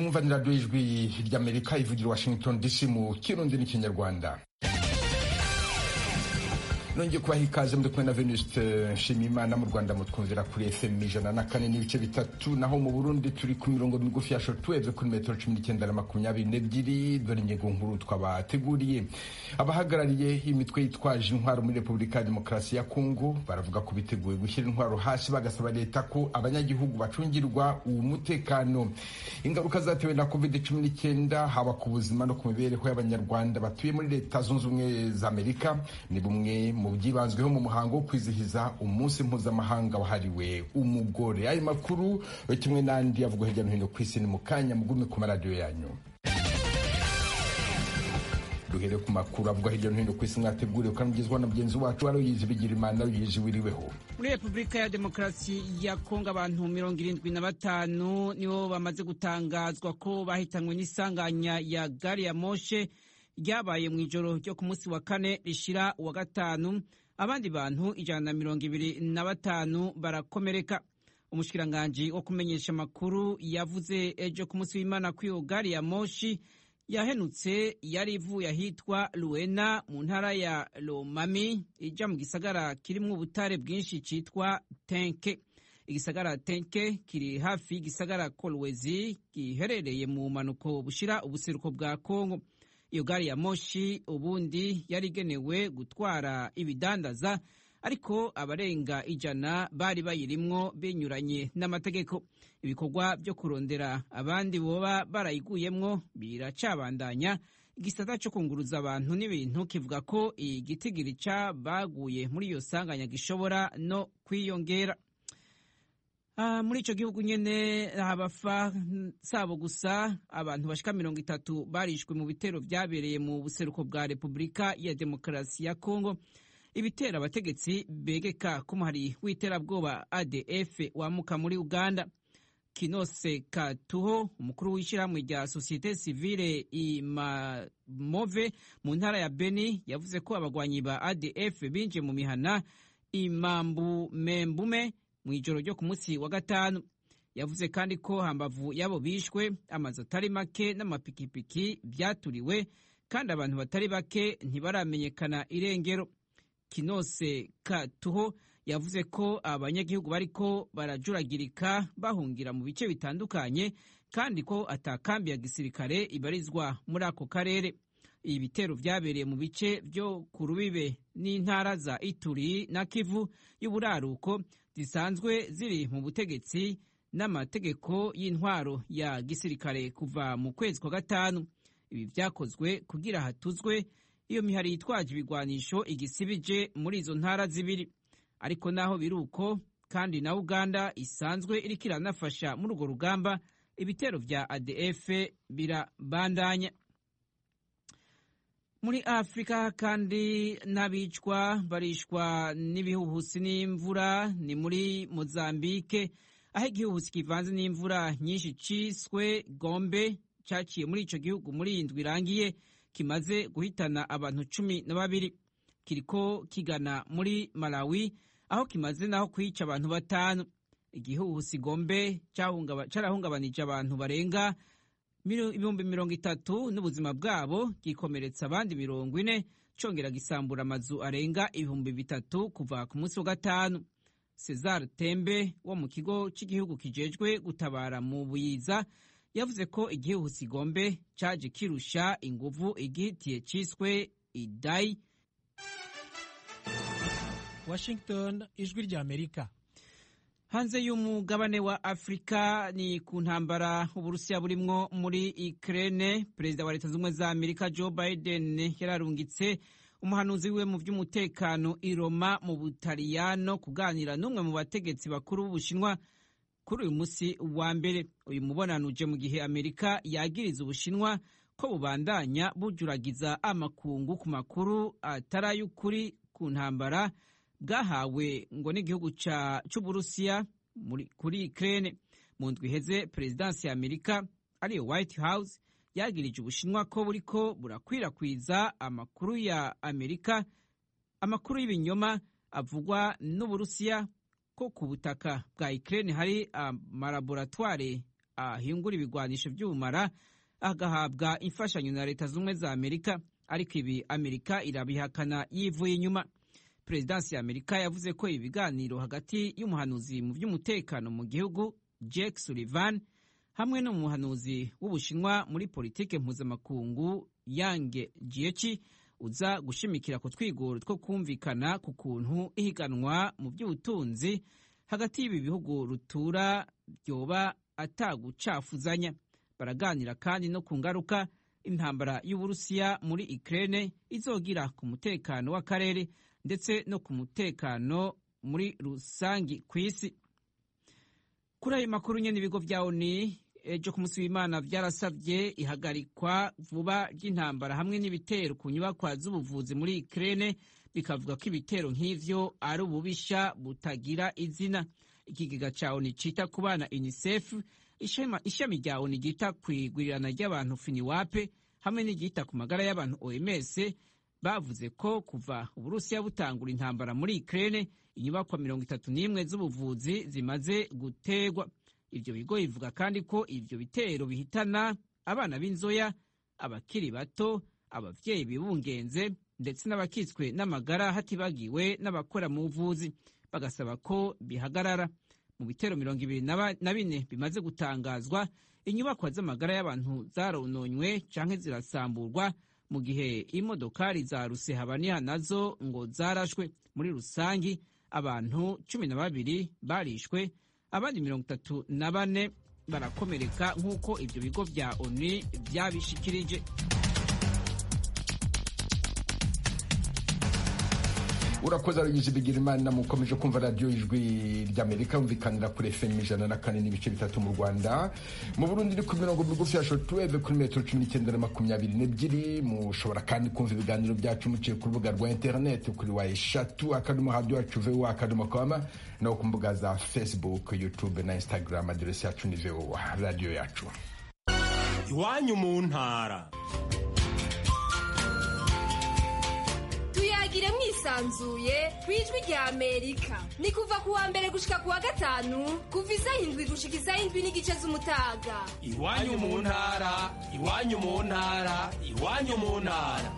mwumva ni radiyo y'ijwi ry'Amerika ivugira Washington DC mu kirundi n'ikinyarwanda. Nongeye kubaha ikaze muri kumwe na Venuste Nshimiyimana. Mu Rwanda mutwumvira kuri FM 104.3, naho mu Burundi turi ku mirongo migufi ya shortwave kuri metero 19 na 22. Dore ingingo nkuru twabateguriye. Abahagarariye imitwe yitwaje intwaro muri Repubulika ya Demokarasi ya Kongo baravuga ko biteguye gushyira intwaro hasi, bagasaba leta ko abanyagihugu bacungirwa umutekano. Ingaruka zatewe na COVID-19 haba ku buzima no ku mibereho y'abanyarwanda batuye muri Leta Zunze Ubumwe za Amerika ni bumwe mu byibanzweho mu muhango wo kwizihiza umunsi mpuzamahanga wahariwe umugore. Ayo makuru kimwe n'andi avugwa hirya no hino ku isi ni mu kanya, mugume ku maradiyo yanyu. Duhere ku makuru avugwa hirya no hino ku isi mwateguriwe kandi mugezwa na mugenzi wacu Aloyizi Bigirimana. Aloyizi, wiriweho? Muri Repubulika ya Demokarasi ya Kongo abantu 75 nibo bamaze gutangazwa ko bahitanywe n'isanganya ya gari ya moshe ryabaye mu ijoro ryo ku munsi wa kane rishira wa gatanu. Abandi bantu 125 barakomereka. Umushikiranganji wo kumenyesha makuru yavuze ejo ku munsi w'Imana ko iyo gari ya moshi yahenutse yari ivuye ahitwa Luena mu ntara ya Lomami ija mu gisagara kirimwo ubutare bwinshi citwa Tenke. Igisagara Tenke kiri hafi y'igisagara Kolwezi giherereye mu manuko bushira ubuseruko bwa Kongo. Iyo gari ya moshi ubundi yari igenewe gutwara ibidandaza, ariko abarenga 100 bari bayirimwo binyuranye n'amategeko. Ibikorwa byo kurondera abandi boba barayiguyemwo biracabandanya. Igisata cyo kunguruza abantu n'ibintu kivuga ko igitigiri baguye muri iyo sanganya gishobora no kwiyongera. Muri ico gihugu nyene abafa sabo gusa abantu bashika 30 barishwe mu bitero vyabereye mu buseruko bwa Repubulika ya Demokarasi ya Kongo. Ibitera abategetsi begeka ko hari w'iterabwoba ADF wamuka muri Uganda. Kinose Katuho, umukuru w'ishyirahamwe rya Societe Civile Imamove mu ntara ya Beni, yavuze ko abagwanyi ba ADF binje mu mihana Imambu Membume mu ijoro ryo ku munsi wa gatanu. Yavuze kandi ko hambavu yabo bishwe amazu atari make n'amapikipiki byaturiwe, kandi abantu batari bake ntibaramenyekana irengero. Kinose Katuho yavuze ko abanyagihugu bariko barajuragirika bahungira mu bice bitandukanye, kandi ko atakambi ya gisirikare ibarizwa muri ako karere. Ibi bitero vyabereye mu bice byo ku rubibe n'intara za Ituri na Kivu y'uburaruko zisanzwe ziri mu butegetsi n'amategeko y'intwaro ya gisirikare kuva mu kwezi kwa gatanu. Ibi vyakozwe kugira hatuzwe iyo mihari yitwaje ibigwanisho igisibije muri izo ntara zibiri. Ariko naho biruko, kandi na Uganda isanzwe iriko iranafasha muri urwo rugamba, ibitero vya ADF birabandanya. Muri Afrika kandi n'abicwa barishwa n'ibihuhusi n'imvura ni muri Mozambique, aho igihuhusi kivanze n'imvura nyinshi ciswe Gombe caciye muri ico gihugu muri indwi irangiye, kimaze guhitana abantu 12. Kiriko kigana muri Malawi, aho kimaze naho kwica abantu 5. Igihuhusi Gombe carahungabanije abantu barenga 30,000 n'ubuzima bwabo, gikomeretsa abandi 40, congera gisambura amazu arenga 3,000 kuva ku munsi wa gatanu. Cesar Tembe wo mu kigo cy'igihugu kijejwe gutabara mu buyiza yavuze ko igihuhusi Gombe caje kirusha inguvu igihitiye ciswe Idai. Washington, ijwi rya Amerika. Hanze y'umugabane wa Afrika ni ku ntambara Uburusiya burimwo muri Ukraine, Perezida wa Leta Zunze Ubumwe za Amerika Joe Biden yararungitse umuhanuzi wiwe mu vy'umutekano i Roma mu Butaliyano kuganira n'umwe mu bategetsi bakuru b'Ubushinwa kuri uyu musi wa mbere. Uyu mubonano uje mu gihe Amerika yagiriza Ubushinwa ko bubandanya bujuragiza amakungu ku makuru atarayukuri ku ntambara bwahawe ngo n'igihugu c'Uburusiya kuri Ukraine. Mu ndwi iheze Perezidansi ya Amerika ariyo White House yagirije Ubushinwa ko buriko burakwirakwiza amakuru ya Amerika, amakuru y'ibinyoma avugwa n'Uburusiya ko ku butaka bwa Ukraine hari amalaboratware ahingura ibigwanisho by'ubumara agahabwa imfashanyo na leta z'ubumwe za Amerika, ariko ibi Amerika irabihakana yivuye inyuma. Perezidansi ya Amerika yavuze ko ibi biganiro hagati y'umuhanuzi mu by'umutekano mu gihugu Jake Sullivan hamwe n'umuhanuzi w'Ubushinwa muri politike mpuzamakungu Yang Jiechi uza gushimikira ku twigoro two kumvikana ku kuntu ihiganwa mu by'ubutunzi hagati y'ibi bihugu rutura byoba atagucafuzanya. Baraganira kandi no ku ngaruka intambara y'Uburusiya muri Ukraine izogira ku mutekano w'akarere ndetse no ku mutekano muri rusangi ku isi. Kuri ayo makuru nyene ibigo vya ONU ejo ku munsi w'Imana vyarasavye ihagarikwa vuba ry'intambara hamwe n'ibitero ku nyubakwa z'ubuvuzi muri Ukraine, bikavuga ko ibitero nk'ivyo ari ububisha butagira izina. Ikigega ca ONU cita ku bana UNICEF, ishami rya ONU ryita kwigwirirana ry'abantu FINIWAP hamwe n'iryita ku magara y'abantu OMS bavuze ko kuva Uburusiya butangura intambara muri Ukraine inyubakwa 31 z'ubuvuzi zimaze gutegwa. Ivyo bigo bivuga kandi ko ivyo bitero bihitana abana b'inzoya, abakiri bato, abavyeyi bibungenze ndetse n'abakitswe n'amagara hatibagiwe n'abakora mu buvuzi. Bagasaba ko bihagarara. Mu bitero 24 bimaze gutangazwa, inyubakwa z'amagara y'abantu zarononywe canke zirasamburwa, mu gihe imodokari za rusehabaniha nazo ngo zarashwe. Muri rusangi abantu 12 barishwe, abandi 34 barakomereka nk'uko ivyo bigo vya ONU vyabishikirije. Urakoze Aloyizi Bigirimana. Mukomeje kumva radiyo ijwi ry'Amerika yumvikanira kuri FM 104.3 mu Rwanda. mu Burundi ni ku mirongo migufi ya shortwave kuri metero 1922. Mushobora kandi kumva ibiganiro byacu muciye ku rubuga rwa internet kuri wa3.radio.com no ku mbuga za Facebook, YouTube na Instagram. Aderesi yacu ni VOA radio yacu. Iwanyu mu ntara. Tuyagire mwisanzuye kwijwi rya Amerika. Ni kuva ku wa mbere gushika ku wa gatanu kuva isaha 7 gushika isaha 7 n'igice z'umutaga. Iwanyu mu ntara, iwanyu mu ntara, iwanyu mu ntara.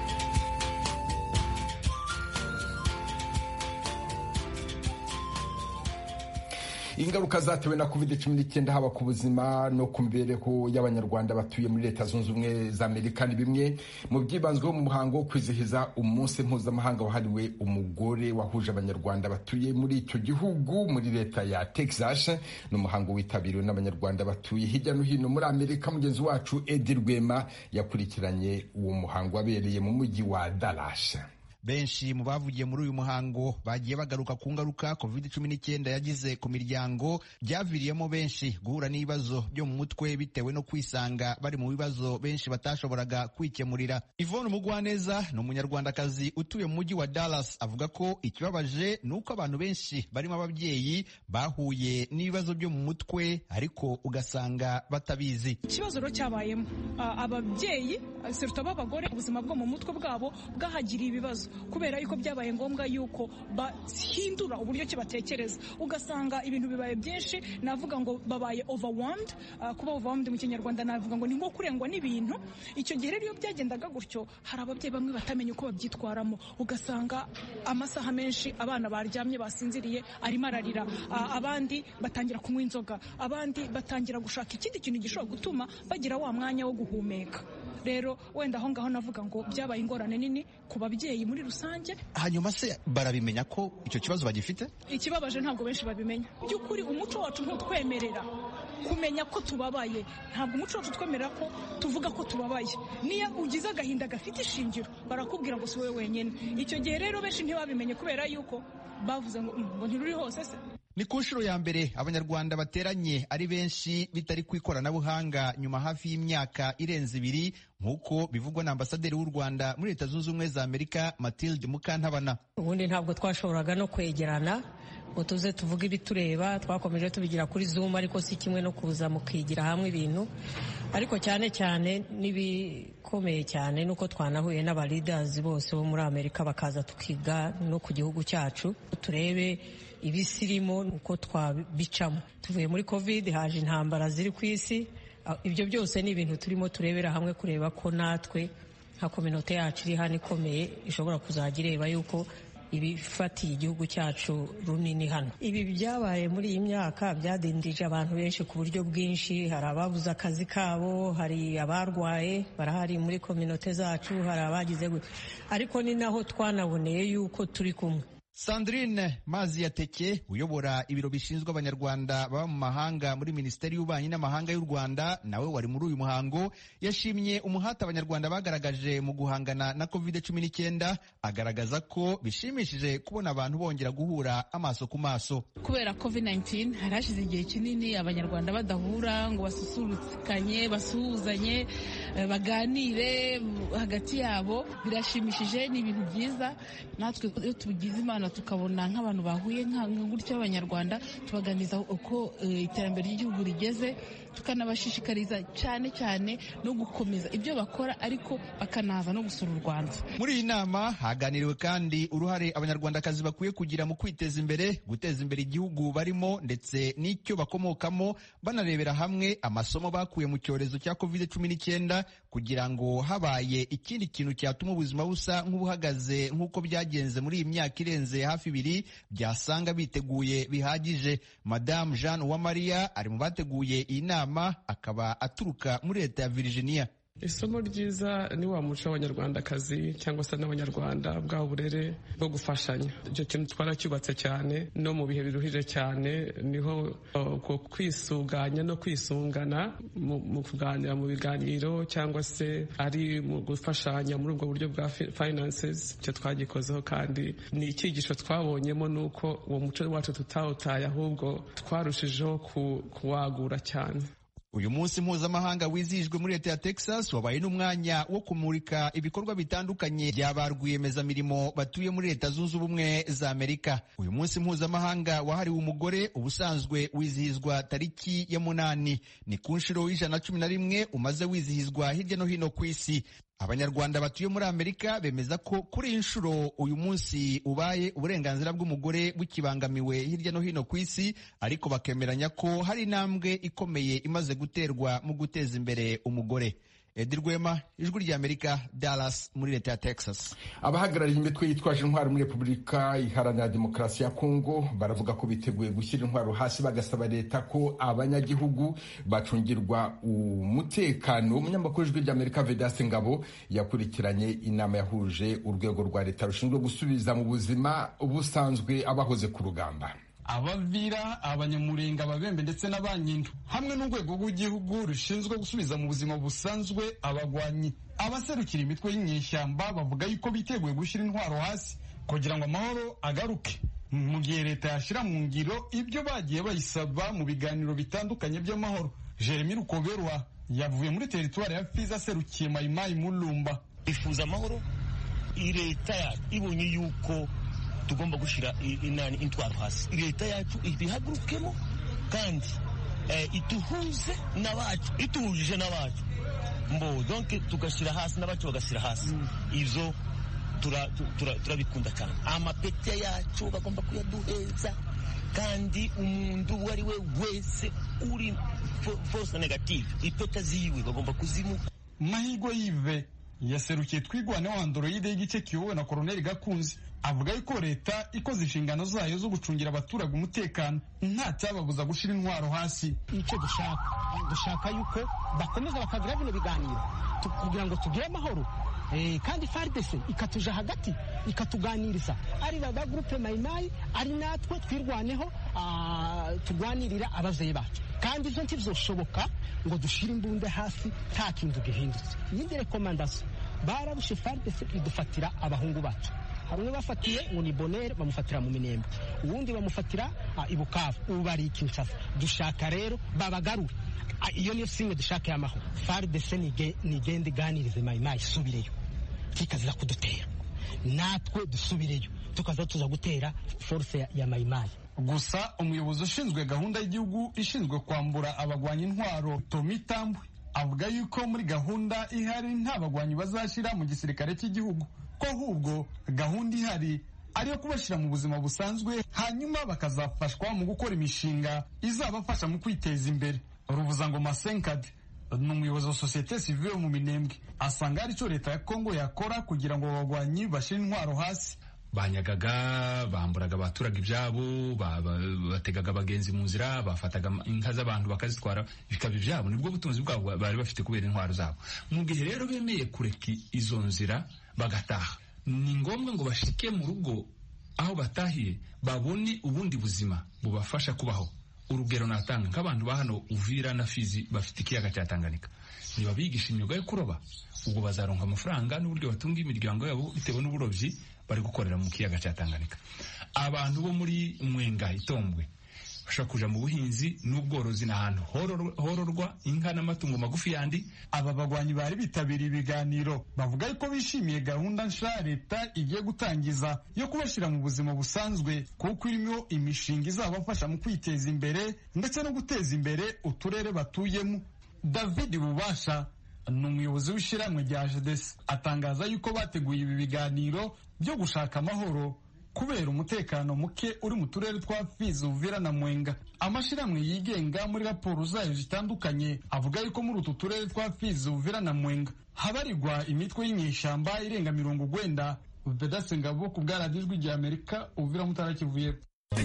Ingaruka zatewe na COVID-19 haba ku buzima no ku mibereho y'Abanyarwanda batuye muri Leta Zunze Ubumwe za Amerika ni bimwe mu byibanzweho mu muhango wo kwizihiza umunsi mpuzamahanga wahariwe umugore wahuje Abanyarwanda batuye muri icyo gihugu muri leta ya Texas. Ni umuhango witabiriwe n'Abanyarwanda batuye hirya no hino muri Amerika. Mugenzi wacu Edi Rwema yakurikiranye uwo muhango wabereye mu mujyi wa Dallas. Benshi mu bavugiye muri uyu muhango bagiye bagaruka ku ngaruka COVID-19 yagize ku miryango, byaviriyemo benshi guhura n'ibibazo byo mu mutwe bitewe no kwisanga bari mu bibazo benshi batashoboraga kwikemurira. Yvonne Mugwaneza ni umunyarwandakazi utuye mu mujyi wa Dallas, avuga ko ikibabaje ni uko abantu benshi barimo ababyeyi bahuye n'ibibazo byo mu mutwe ariko ugasanga batabizi. Ikibazo rero cyabayemo ababyeyi surtout abagore, ubuzima bwo mu mutwe bwabo bwahagiriye ibibazo kubera yuko byabaye ngombwa yuko bahindura uburyo ki batekereza, ugasanga ibintu bibaye byinshi. Navuga ngo babaye overwhelmed. Kuba overwhelmed mu Kinyarwanda navuga ngo ni nko kurengwa n'ibintu. Icyo gihe rero iyo byagendaga gutyo, hari ababyeyi bamwe batamenya uko babyitwaramo, ugasanga amasaha menshi abana baryamye basinziriye arimo ararira, abandi batangira kunywa inzoga, abandi batangira gushaka ikindi kintu gishobora gutuma bagira wa mwanya wo guhumeka. Rero wenda aho ngaho navuga ngo byabaye ingorane nini ku babyeyi muri rusange. Hanyuma se barabimenya ko icyo kibazo bagifite? Ikibabaje ntabwo benshi babimenya. By'ukuri umuco wacu ntutwemerera kumenya ko tubabaye. Ntabwo umuco wacu twemerera ko tuvuga ko tubabaye. Niyo ugize agahinda gafite ishingiro barakubwira ngo si wowe wenyine. Icyo gihe rero benshi ntibabimenye kubera yuko bavuze ngo ntiruri hose se. Ni ku nshuro ya mbere Abanyarwanda bateranye ari benshi bitari ku ikoranabuhanga nyuma hafi y'imyaka irenze 2 nk'uko bivugwa na ambasaderi w'u Rwanda muri Leta Zunze Ubumwe za Amerika Mathilde Mukantabana. Ubundi ntabwo twashoboraga no kwegerana ngo tuze tuvuge ibitureba, twakomeje tubigira kuri Zoom, ariko si kimwe no kuza mukigira hamwe ibintu. ariko cyane cyane n'ibikomeye cyane nuko twanahuye n'aba leaders bose bo muri Amerika bakaza tukiga no ku gihugu cyacu turebe ibisirimo uko twabicamo. Tuvuye muri covid haje intambara ziri ku isi, ibyo byose ni ibintu turimo turebera hamwe kureba ko natwe nka kominote yacu iri hano ikomeye ishobora kuzajya ireba yuko ibifatiye igihugu cyacu runini hano. Ibi byabaye muri iyi myaka byadindije abantu benshi ku buryo bwinshi. Hari ababuze akazi kabo, hari abarwaye barahari muri kominote zacu, hari abagize ariko ni naho twanaboneye yuko turi kumwe. Sandrine Maziyateke uyobora ibiro bishinzwe abanyarwanda baba mu mahanga muri Minisiteri y'Ububanyi n'Amahanga y'u Rwanda nawe wari muri uyu muhango yashimye umuhate abanyarwanda bagaragaje mu guhangana na COVID-19, agaragaza ko bishimishije kubona abantu bongera guhura amaso ku maso. Kubera COVID-19 harashize igihe kinini abanyarwanda badahura ngo basusurukanye, basuhuzanye, baganire hagati yabo. Birashimishije, ni ibintu byiza. Natwe iyo tugize Imana tukabona nk'abantu bahuye gutyo abanyarwanda tubaganiza uko iterambere ry'igihugu rigeze, tukanabashishikariza cyane cyane no gukomeza ibyo bakora ariko bakanaza no gusura u Rwanda. Muri iyi nama haganiriwe kandi uruhare abanyarwandakazi bakwiye kugira mu kwiteza imbere, guteza imbere igihugu barimo ndetse n'icyo bakomokamo, banarebera hamwe amasomo bakuye mu cyorezo cya COVID-19 kugira ngo habaye ikindi kintu cyatuma ubuzima busa nk'ubuhagaze nk'uko byagenze muri iyi myaka irenze hafi 2 byasanga biteguye bihagije. Madame Jeanne Uwamariya ari mu bateguye iyi nama, akaba aturuka muri leta ya Virginia. Isomo ryiza ni wa muco w'abanyarwandakazi cyangwa se n'abanyarwanda bwa burere bwo gufashanya. Icyo kintu twaracyubatse cyane no mu bihe biruhije cyane, niho kwisuganya no kwisungana mu kuganira mu biganiro cyangwa se ari mu gufashanya muri ubwo buryo bwa finances. Icyo twagikozeho kandi ni icyigisho twabonyemo, nuko uwo muco wacu tutawutaye ahubwo twarushijeho kuwagura cyane. Uyu munsi mpuzamahanga wizihijwe muri leta ya Texas wabaye n'umwanya wo kumurika ibikorwa bitandukanye by'aba rwiyemezamirimo batuye muri Leta Zunze Ubumwe za Amerika. Uyu munsi mpuzamahanga wahariwe umugore ubusanzwe wizihizwa tariki ya 8, ni ku nshuro y'111 umaze wizihizwa hirya no hino ku isi. Abanyarwanda batuye muri Amerika bemeza ko kuri iyi nshuro uyu munsi ubaye uburenganzira bw'umugore bukibangamiwe hirya no hino ku isi, ariko bakemeranya ko hari intambwe ikomeye imaze guterwa mu guteza imbere umugore. Edi Rwema, Ijwi ry'Amerika, Dallas muri leta ya Texas. Abahagarariye imitwe yitwaje intwaro muri Repubulika Iharanira Demokarasi ya Kongo baravuga ko biteguye gushyira intwaro hasi, bagasaba leta ko abanyagihugu bacungirwa umutekano. Umunyamakuru w'Ijwi ry'Amerika Vedaste Ngabo yakurikiranye inama yahuje urwego rwa leta rushinzwe gusubiza mu buzima ubusanzwe abahoze ku rugamba. Abavira, Abanyamurenga, Ababembe ndetse n'Abanyindu hamwe n'urwego rw'igihugu rushinzwe gusubiza mu buzima busanzwe abagwanyi. Abaserukira imitwe y'inyeshyamba bavuga yuko biteguye gushyira intwaro hasi kugira ngo amahoro agaruke, mu gihe leta yashyira mu ngiro ibyo bagiye bayisaba mu biganiro bitandukanye by'amahoro. Jeremy Rukoberwa yavuye muri teritwari ya Fizi aserukiye Mayimayi Mulumba. Ifuza amahoro, leta yacu ibonye yuko tugomba gushira intwaro hasi, leta yacu ibihagurukemo kandi ituhuze n'abacu, ituhujije n'abacu donc tugashira hasi n'abacu bagashyira hasi. Ivyo turabikunda cyane. Amapete yacu bagomba kuyaduheza, kandi umuntu uwo ari we wese uri force negative ipeta ziwe bagomba kuzimu. Mahirwe Yive yaserukiye Twigwane wa Android y'igice kiyobowe na Colonel Gakunzi avuga yuko leta ikoze inshingano zayo zo gucungira abaturage umutekano nta cyababuza gushira intwaro hasi. Icyo dushaka yuko bakomeza bakagira bino biganiro kugira ngo tugire amahoro, kandi FARDC ikatuja hagati ikatuganiriza, ari ba groupe Mayimayi ari natwe twirwaneho, tugwanirira abavyeyi bacu, kandi ivyo ntivyoshoboka ngo dushire imbunda hasi nta kintu gihindutse. Yindi recommandation barabushe FARDC idufatira abahungu bacu, hari umwe bafatiye ngo ni Bonere bamufatira mu Minembwe, uwundi bamufatira i Bukavu, ubu bari Kinshasa. Dushaka rero babagarure, iyo niyo singe dushaka y'amahoro. FARDC nigende iganirize Mayimayi isubireyo, kikazira kudutera, natwe dusubireyo tukaza tuza gutera force ya Mayimayi. Gusa umuyobozi ushinzwe gahunda y'igihugu ishinzwe kwambura abagwanya intwaro Tomi Tambwe avuga yuko muri gahunda ihari nta bagwanyi bazashira mu gisirikare cy'igihugu, ko ahubwo gahunda ihari ariyo kubashyira mu buzima busanzwe hanyuma bakazafashwa mu gukora imishinga izabafasha mu kwiteza imbere. Ruvuzangoma Senkadi ni umuyobozi wa sosiyete sivile mu Minembwe, asanga hari icyo leta ya Kongo yakora kugira ngo abagwanyi bashire intwaro hasi. Banyagaga, bamburaga abaturage ibyabo, bategaga abagenzi mu nzira, bafataga inka z'abantu bakazitwara, bikaba ibyabo, nibwo butunzi bwabo bari bafite kubera intwaro zabo. Mu gihe rero bemeye kureka izo nzira bagataha, ni ngombwa ngo bashike mu rugo aho batahiye babone ubundi buzima bubafasha kubaho. Urugero natanga nk'abantu ba hano Uvira na Fizi bafite ikiyaga cya Tanganyika, niba bigisha imyuga yo kuroba, ubwo bazaronka amafaranga n'uburyo batunga imiryango yabo bitewe n'uburobyi bari gukorera mu kiyaga cya Tanganyika. Abantu bo muri Mwenga, Itombwe bashaka kuja mu buhinzi n'ubworozi n'ahantu hororwa inka n'amatungo magufi yandi. Aba bagwanyi bari bitabiriye ibiganiro bavuga yuko bishimiye gahunda nsha leta igiye gutangiza yo kubashyira mu buzima busanzwe, kuko irimo imishinga izabafasha mu kwiteza imbere ndetse no guteza imbere uturere batuyemo. David Bubasha ni umuyobozi w'ishyirahamwe rya JDC, atangaza yuko bateguye ibi biganiro byo gushaka amahoro kubera umutekano muke uri mu turere twa Fizi, Uvira na Mwenga. Amashyirahamwe yigenga muri raporo zayo zitandukanye avuga yuko muri utu turere twa Fizi, Uvira na Mwenga habarirwa imitwe y'inyeshyamba irenga 90. Bedase Ngabo ku bwa Radio Ijwi ry'Amerika, Uvira Mutara Kivu y'Epfo.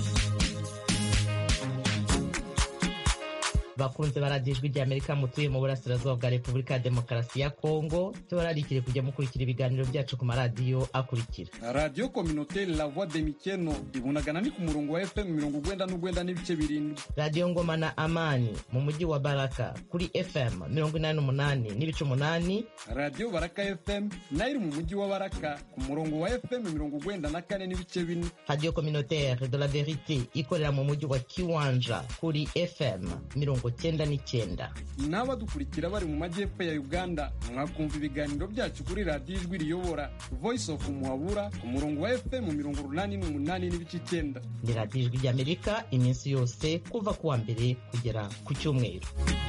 Bakunze baradiyo Ijwi ry'Amerika mutuye mu burasirazuba bwa Repubulika ya Demokarasi ya Kongo, tubararikire kujya mukurikira ibiganiro byacu ku maradiyo akurikira: Radio Communautaire La Voix de Mikeno ibunagana ni ku murongo wa FM 99.7, Radio Ngoma na Amani mu mujyi wa Baraka kuri FM 88.8, Radio Baraka FM nayo mu mujyi wa Baraka ku murongo wa FM 94.4, Radio Communautaire de la Verite ikorera mu mujyi wa Kiwanja kuri FM 99. N'abadukurikira bari mu majyepfo ya Uganda mwakumva ibiganiro byacu kuri Radio Ijwi riyobora Voice of Muhabura ku murongo wa FM 88.9. Ni Radio Ijwi ry'Amerika iminsi yose kuva kuwa mbere kugera ku cyumweru.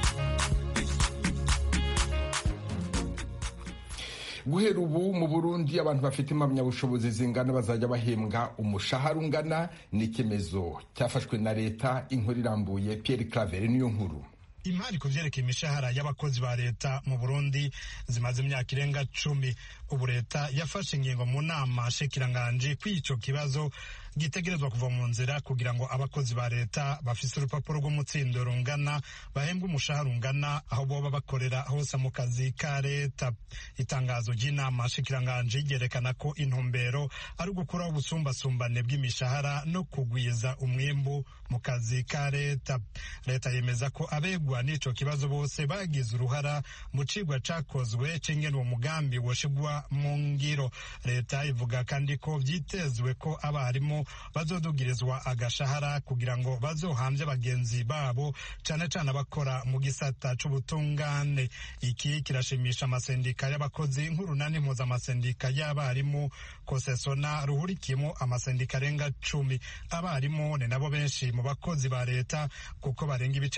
Guhera ubu mu Burundi abantu bafite impamyabushobozi zingana bazajya bahembwa umushahara ungana n'icyemezo cyafashwe na leta. Inkuru irambuye Pierre Claver niyo nkuru. Imari ku vyerekeye imishahara y'abakozi ba leta mu Burundi zimaze imyaka irenga 10. Ubu leta yafashe ingingo mu nama shikiranganje kw'ico kibazo gitegerezwa kuva mu nzira kugira ngo abakozi ba leta bafise urupapuro rw'umutsindo rungana bahembwa umushahara ungana aho boba bakorera hose mu kazi ka leta. Itangazo ry'inama shikiranganje ryerekana ko intumbero ari gukuraho ubusumbasumbane bw'imishahara no kugwiza umwimbu mu kazi ka leta. Leta yemeza ko abegwa n'ico kibazo bose bagize uruhara mu cigwa cakozwe c'ingene uwo mugambi woshigwa mu ngiro. Leta ivuga kandi ko vyitezwe ko abarimu bazodugirizwa agashahara kugira ngo bazohambye bagenzi babo cane cane abakora mu gisata c'ubutungane. Iki kirashimisha amasendika y'abakozi nk'urunani mpuzamasendik y'abarimu Kosesona ruhurikiyemo amasendika arenga 10. Abarimu ni nabo benshi mu bakozi ba leta kuko barenga ibice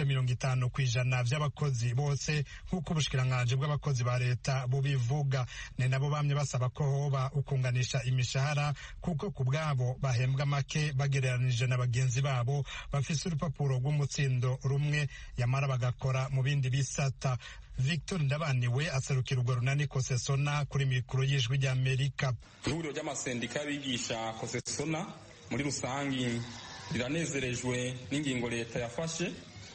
50% vy'abakozi bose nk'uko ubushikiranganje bw'abakozi ba leta bubivuga. Ni nabo bamye basaba ko hoba ukunganisha imishahara kuko ku bwabo bahembwa make bagereranije na bagenzi babo bafise urupapuro rw'umutsindo rumwe yamara bagakora mu bindi bisata. Victor Ndabaniwe aserukira urwo runani Kosesona kuri mikoro y'Ijwi ry'Amerika. Ihuriro ry'amasendika y'abigisha Kosesona muri rusangi riranezerejwe n'ingingo leta yafashe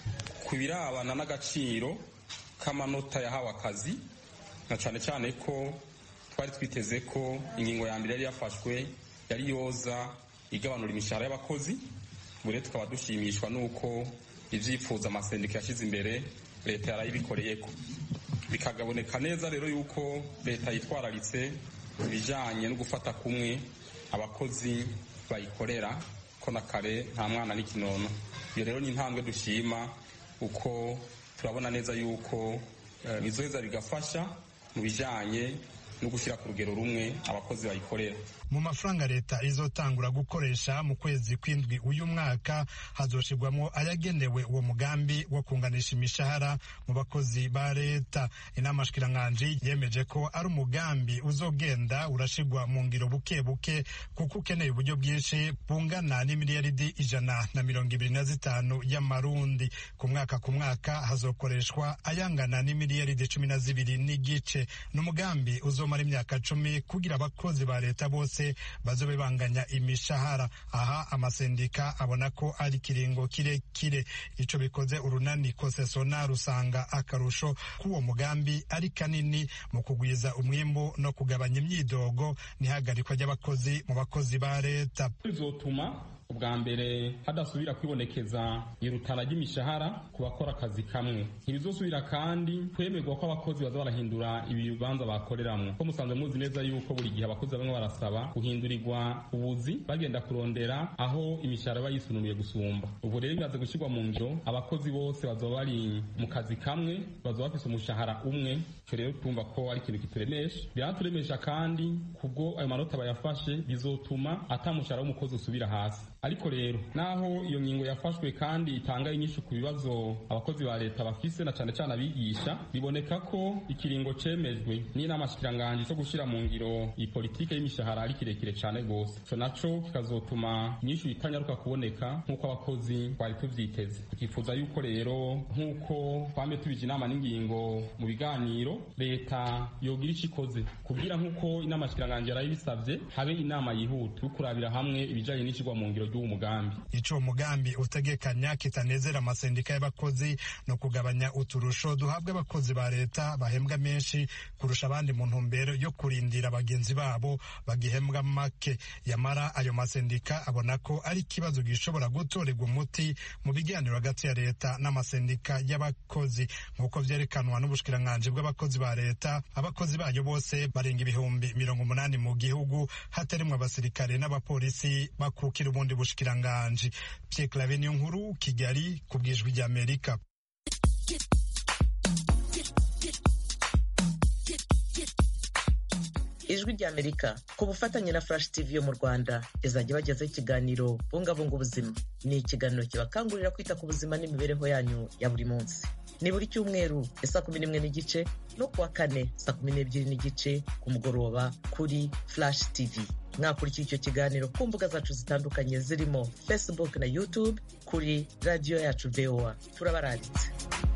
ku birabana n'agaciro k'amanota yahawe akazi, na cane cane ko twari twiteze ko ingingo ya mbere yari yafashwe yari yoza igabanura imishahara y'abakozi. Bure tukaba dushimishwa nuko ivyifuza amasendika yashize imbere leta yarayibikoreyeko. Bikagaboneka neza rero yuko leta yitwararitse ibijanye no gufata kumwe abakozi bayikorera ko na kare nta mwana n'ikinono. Iyo rero ni intambwe dushima uko turabona neza yuko bizoheza bigafasha mu bijanye no gushyira ku rugero rumwe abakozi bayikorera. mu mafaranga leta izotangura gukoresha mu kwezi kw'indwi uyu mwaka hazoshirwamwo ayagenewe uwo mugambi wo kunganisha imishahara mu bakozi ba leta. Inama shikiranganji yemeje ko ari umugambi uzogenda urashirwa mu ngiro buke buke kuko ukeneye uburyo bwinshi bungana n'imiliyaridi 125 y'amarundi. Ku mwaka hazokoreshwa ayangana n'imiliyaridi 12 n'igice. N'umugambi uzomara imyaka 10 kugira abakozi ba leta bose bazobe banganya imishahara. Aha amasendika abona ko ari kiringo kirekire. Ico bikoze urunani Kosesona rusanga akarusho k'uwo mugambi ari kanini mu kugwiza umwimbu no kugabanya imyidogo n'ihagarikwa ry'abakozi mu bakozi ba leta. Bizotuma ubwa mbere hadasubira kwibonekeza irutana ry'imishahara ku bakora akazi kamwe. Ntibizosubira kandi kwemerwa ko abakozi baza barahindura ibibanza bakoreramwo, ko musanzwe muzi neza yuko buri gihe abakozi bamwe barasaba guhindurirwa ubuzi bagenda kurondera aho imishahara bayisununuye gusumba. Ubu rero bimaze gushyirwa mu ngiro, abakozi bose bazoba bari mu kazi kamwe, bazoba bafise umushahara umwe. Ico rero tumva ko ari ikintu kituremesha. Biraturemesha kandi kubwo ayo manota bayafashe bizotuma atamushahara w'umukozi usubira hasi. Ariko rero naho iyo ngingo yafashwe kandi itanga inyishu ku bibazo abakozi ba leta bafise na cane cane abigisha, biboneka ko ikiringo cemejwe n'inama shikiranganji cyo gushira mu ngiro iyi politike y'imishahara ari kirekire cane gose. Ico naco kikazotuma inyishu itanyaruka kuboneka nk'uko abakozi bari tuvyiteze. Tukifuza yuko rero nk'uko twame tubije inama n'ingingo mu biganiro, leta yogira ico ikoze kugira nk'uko inama shikiranganji yarayibisavye habe inama yihuta yo kurabira hamwe ibijanye n'icigwa mu ngiro ry'umugambi. Ico mugambi utegekanya kitanezera amasendika y'abakozi no kugabanya uturusho duhabwa abakozi ba leta bahembwa menshi kurusha abandi mu ntumbero yo kurindira abagenzi babo bagihembwa make. Yamara ayo masendika abona ko ari ikibazo gishobora gutorerwa umuti mu biganiro hagati ya leta n'amasendika y'abakozi. Nk'uko vyerekanwa n'ubushikiranganji bw'abakozi ba leta, abakozi bayo bose barenga ibihumbi 80 mu gihugu, hatarimwe abasirikare n'abapolisi bakukira ubundi bushikiranganji. Pierre Claver Niyonkuru, Kigali, ku bw'Ijwi ry'Amerika. Ijwi ry'Amerika ku bufatanye na Flash TV yo mu Rwanda izajya bagezaho ikiganiro bungabunga ubuzima. Ni ikiganiro kibakangurira kwita ku buzima n'imibereho yanyu ya buri munsi. Ni buri cyumweru saa 11:30 no kuwa kane saa 12:30 ku mugoroba kuri Flash TV. Mwakurikira icyo kiganiro ku mbuga zacu zitandukanye zirimo Facebook na YouTube kuri radio yacu VOA. Turabaranditse.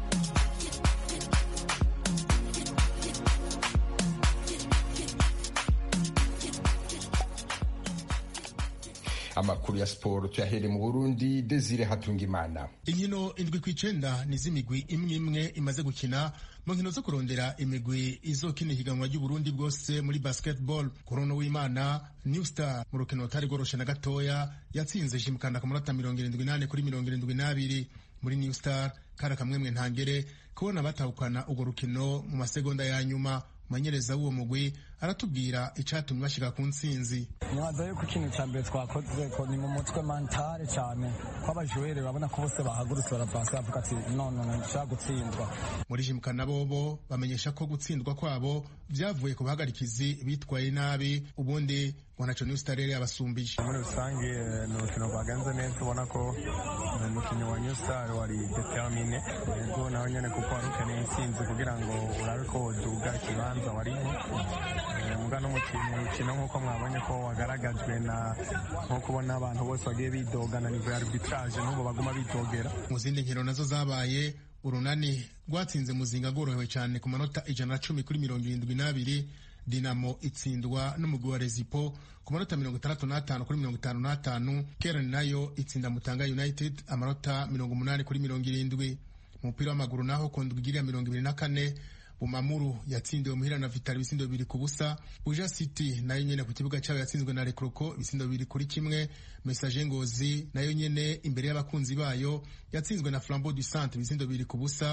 Amakuru ya siporo tuyahere mu Burundi. Desire Hatungimana. Inkino 7-9 ni z'imigwi imwe imaze gukina mu nkino zo kurondera imigwi izokina ihiganwa ry'Uburundi bwose muri basketball. Kurono w'Imana New Star mu rukino rutari rworoshe na gatoya yatsinze Jimkanda ku munota 78 kuri 72 muri New Star. Kara kamwemwe ntangere kubona batahukana urwo rukino mu masegonda ya nyuma. Manyereza w'uwo mugwi aratubwira icatumye bashika ku ntsinzi. Nyaza yuko ikintu cya mbere twakoze ko ni mu mutwe mentale cyane ko abajuwere babona ko bose bahagurutse baravansa bavuga ati none nshaka gutsindwa. Muri Jimkana bobo bamenyesha ko gutsindwa kwabo vyavuye ku bahagarikizi bitwaye nabi, ubundi wanacho New Star yabasumbije. Muri rusange ni urukino rwagenze neza, ubona ko umukino wa New Star wari determine yego nawe nyene kuko wari ukeneye intsinzi kugira ngo urabe ko woduga ikibanza warimo. Muga no mukino nk'uko mwabonye ko wagaragajwe na nko kubona abantu bose bagiye bidogana nivo ya arbitrage n'ubu baguma bidogera. Mu zindi nkino nazo zabaye, urunani rwatsinze Muzinga gorohewe cyane ku manota 110 kuri 72. Dinamo itsindwa n'umugwi wa Rezipo ku manota 65 kuri 55. Keren nayo itsinda Mutanga United amanota 80 kuri 70. Mu mupira w'amaguru naho Kondwigirira 24. Bumamuru yatsindiwe muhira na Vital ibisindo 2-0. Buja City nayo nyene ku kibuga cyayo yatsinzwe na Rekroko ibisindo 2-1. Message Ngozi nayo nyene imbere y'abakunzi bayo yatsinzwe na Flambeau du Centre ibisindo 2-0.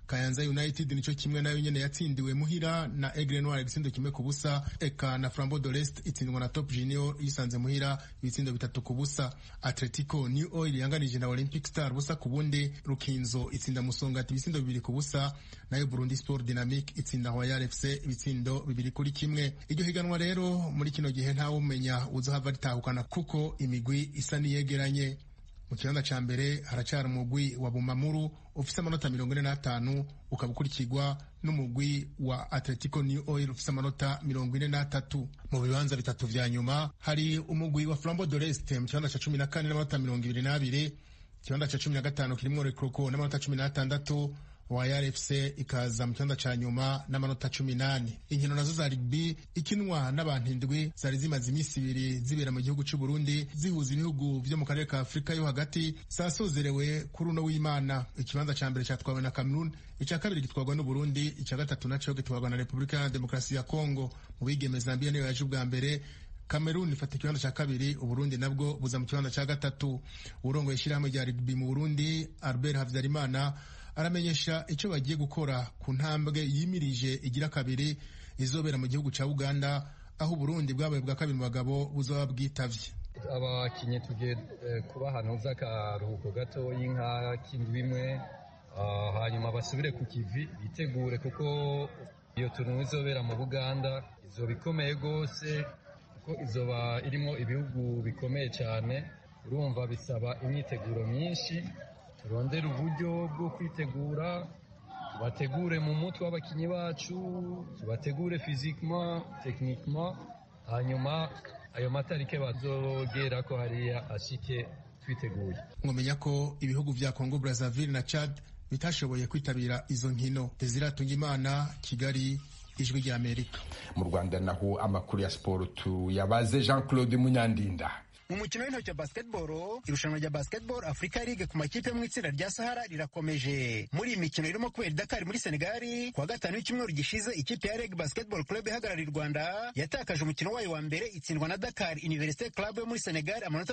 Kayanza United nico kimwe nayo nyene yatsindiwe muhira na Aigle Noir igitsindo kimwe ku busa, eka na Flambeau de l'Est itsindwa na Top Junior yisanze muhira ibitsindo 3 ku busa. Atletico New Oil yanganije na Olympic Star busa ku bundi, Rukinzo itsinda Musongati ibitsindo 2 ku busa, nayo Burundi Sport Dynamic itsinda Royal FC ibitsindo 2-1. Iryo higanwa rero muri kino gihe ntawe umenya uzohava ritahukana kuko imigwi isa niyegeranye. Mu kibanza ca mbere haracara umugwi wa Bumamuru ufise amanota 45 ukabukurikirwa n'umugwi wa Atletico New Oil ufise amanota 43. Mu bibanza bitatu vya nyuma hari umugwi wa Flambeau de l'Est mu kibanza ca 14 n'amanota 22, kibanza ca 15 kirimwo Recroco n'amanota 16, Royal FC ikaza mu kibanza ca nyuma n'amanota 18. Inkino nazo za rugby ikinwa n'abantu indwi zari zimaze imisi 2 zibera mu gihugu cy'u Burundi zihuza ibihugu vyo mu karere ka Afrika yo hagati sasozerewe kuri uno w'Imana. Ikibanza ca mbere cyatwawe na Cameroon, icya kabiri gitwarwa n'u Burundi, icya gatatu naco gitwarwa na Republika ya Demokarasi ya Kongo. Mu bigeme Zambia niyo yaje ubwa mbere, Cameroon ifata ikibanza ca kabiri, Uburundi nabwo buza mu kibanza ca gatatu. Urongoye ishyirahamwe rya rugby mu Burundi Albert Havyarimana aramenyesha icyo bagiye gukora ku ntambwe yimirije igira kabiri izobera mu gihugu ca Uganda, aho Burundi bwabaye bwa kabiri mu bagabo buzoba bwitavye. Abakinyi tugiye kuba ahantu z'akaruhuko gato y'inka kindwi imwe, hanyuma basubire ku kivi bitegure, kuko iyo turno izobera mu Buganda izoba ikomeye gose, kuko izoba irimo ibihugu bikomeye cyane. Urumva bisaba imyiteguro myinshi, turondera uburyo bwo kwitegura, tubategure mu mutwe w'abakinyi bacu, tubategure physiquement, techniquement, hanyuma ayo matarike bazogera ko hariya ashike twiteguye. Mwomenya ko ibihugu vya Congo Brazzaville na Chad bitashoboye kwitabira izo nkino. Desire Tungimana, Kigali, Ijwi rya Amerika. Mu Rwanda naho amakuru ya siporo tuyabaze Jean Claude Munyandinda. Mu mukino w'intoki wa basketball, irushanwa rya Basketball Africa League ku makipe mu itsinda rya Sahara rirakomeje. Muri iyi mikino irimo kubera Dakar muri Senegal, kuwa gatanu w'icyumweru gishize ikipe ya Reg Basketball Club ihagarariye u Rwanda yatakaje umukino wayo wa mbere itsindwa na Dakar Université Club yo muri Senegal amanota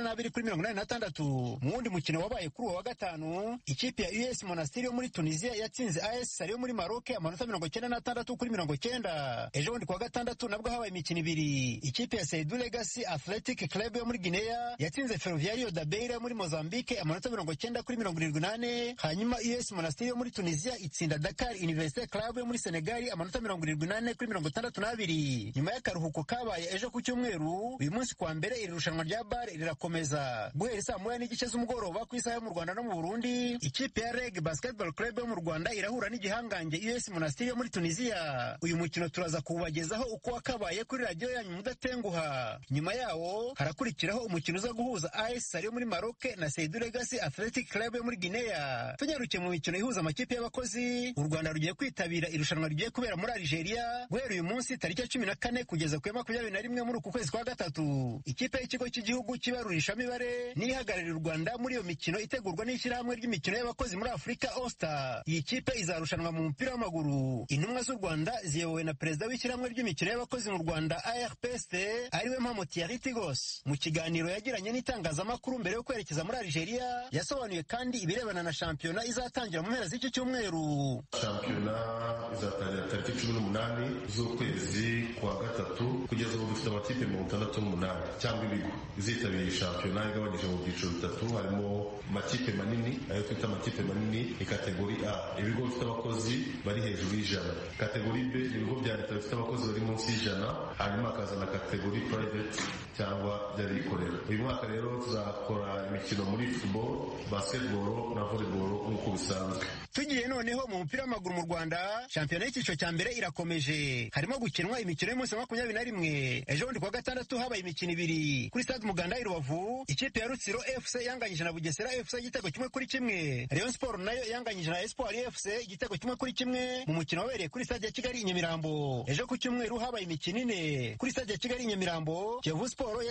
92-86. Mu wundi mukino wabaye kuri uwo wa gatanu, ikipe ya US Monastir yo muri Tunisia yatsinze AS Sali yo muri Maroc amanota 96-90. Ejo bundi kuwa gatandatu nabwo habaye imikino ibiri, ikipe ya Seydou Legacy Athletic Club muri Guinea yatsinze Ferroviario da Beira muri Mozambique amanota 90-78. Hanyuma US Monastir yo muri Tunisia itsinda Dakar Université Club yo muri Senegal amanota 78-62. Nyuma y'akaruhuko kabaye ejo ku cyumweru, uyu munsi kwa mbere iri rushanwa rya BAR rirakomeza guhera saa 9:30 z'umugoroba ku isaha yo mu Rwanda no mu Burundi. Ikipe ya Reg Basketball Club yo mu Rwanda irahura n'igihangange US Monastir yo muri Tunisia. Uyu mukino turaza kubagezaho uko wakabaye kuri radio yanyu mudatenguha. Nyuma yawo harakurikiraho umukino uza guhuza AS Sali yo muri Maroc na Seydou Legacy Athletic Club yo muri Guinea. Tunyarukiye mu mikino ihuza amakipe y'abakozi, u Rwanda rugiye kwitabira irushanwa rigiye kubera muri Algeria guhera uyu munsi tariki ya 14 kugeza ku 21 muri uku kwezi kwa gatatu. Ikipe y'ikigo cy'igihugu cy'ibarurishamibare nihagararira u Rwanda muri iyo mikino itegurwa n'ishyirahamwe ry'imikino y'abakozi muri Afurika OSTA. Iyi kipe izarushanwa mu mupira w'amaguru. Intumwa z'u Rwanda ziyobowe na perezida w'ishyirahamwe ry'imikino y'abakozi mu Rwanda ARPST ariwe Mpamo Thierry Tigos. Mu kiganiro yagiranye n'itangazamakuru mbere yo kwerekeza muri Algeria, yasobanuye kandi ibirebana na shampiyona izatangira mu mpera z'iki cyumweru. Shampiyona izatangira tariki 18 z'ukwezi kwa gatatu, kugeza ubu dufite amakipe 68 cyangwa ibigo izitabiriye shampiyona igabanyije mu byiciro bitatu. Harimo amakipe manini, ayo twita amakipe manini ni kategori A, ibigo bifite abakozi bari hejuru y'ijana. Kategori B, ibigo bya leta bifite abakozi bari munsi y'ijana. Hanyuma hakaza na kategori private cyangwa by'abikorera. Uyu mwaka rero tuzakora imikino muri football, basketball na volleyball nk'uko bisanzwe. Tugiye noneho mu mupira w'amaguru mu Rwanda, shampiyona y'icyiciro cya mbere irakomeje. Harimo gukinwa imikino y'umunsi wa 21. Ejo bundi kuwa gatandatu habaye imikino ibiri kuri Stade Umuganda i Rubavu. Ikipe ya Rutsiro FC yanganyije na Bugesera FC igitego 1-1. Rayon Sport nayo yanganyije na Espoir FC igitego 1-1 mu mukino wabereye kuri Stade ya Kigali i Nyamirambo. Ejo ku cyumweru habaye imikino ine kuri Stade ya Kigali i Nyamirambo. Kiyovu Sport yatsinze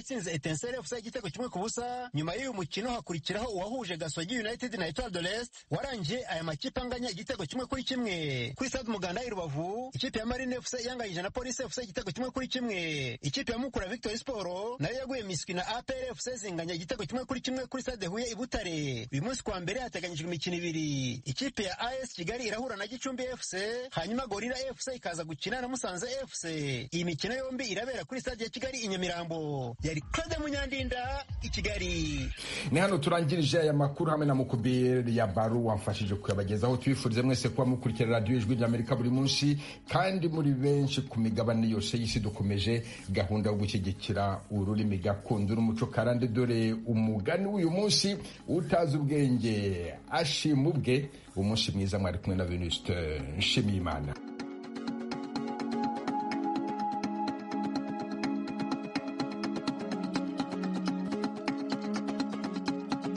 Etincelle FC igitego kimwe ku busa. Nyuma y'uyu mukino hakurikiraho uwahuje Gasogi United na Etoile de l'Est warangiye aya makipe anganya igitego kimwe kuri kimwe. Kuri Stade Umuganda i Rubavu ikipe ya Marine FC yanganyije na Police FC igitego kimwe kuri kimwe. Ikipe ya Mukura Victory Sport nayo yaguye miswi na APR FC zinganya igitego kimwe kuri kimwe kuri Stade Huye i Butare. Uyu munsi kwa mbere hateganyijwe imikino ibiri. Ikipe ya AS Kigali irahura na Gicumbi FC, hanyuma Gorilla FC ikaza gukina na Musanze FC. Iyi mikino yombi irabera kuri Stade ya Kigali i Nyamirambo. Yari Claude Munyandinda i Kigali. Ni hano turangirije aya makuru hamwe na Mukubiri ya Baru wamfashije kuyabagezaho. Twifurize mwese kuba mukurikira radio Ijwi ry'Amerika buri munsi kandi muri benshi ku migabane yose y'isi. Dukomeje gahunda yo gushyigikira ururimi gakondo n'umuco karande. Dore umugani w'uyu munsi: utazi ubwenge ashima ubwe. Umunsi mwiza, mwari kumwe na Venuste Nshimiyimana.